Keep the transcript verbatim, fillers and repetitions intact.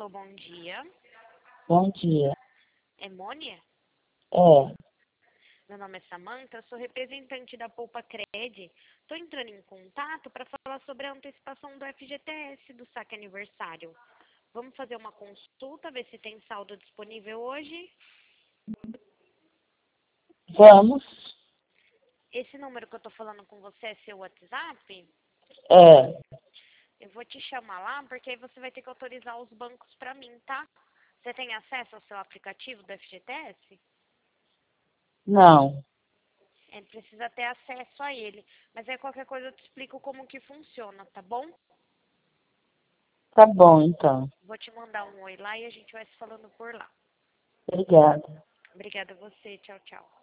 Alô, bom dia. Bom dia. É Mônia? É, Meu nome é Samantha, eu sou representante da Poupa Cred. Estou entrando em contato para falar sobre a antecipação do F G T S do saque aniversário. Vamos fazer uma consulta, ver se tem saldo disponível hoje? vamos. Esse número que eu estou falando com você é seu WhatsApp? É, Eu vou te chamar lá, porque aí você vai ter que autorizar os bancos para mim, tá? Você tem acesso ao seu aplicativo do F G T S? não. É, precisa ter acesso a ele. Mas aí qualquer coisa eu te explico como que funciona, tá bom? Tá bom, então. Vou te mandar um oi lá e a gente vai se falando por lá. Obrigada. Obrigada a você. Tchau, tchau.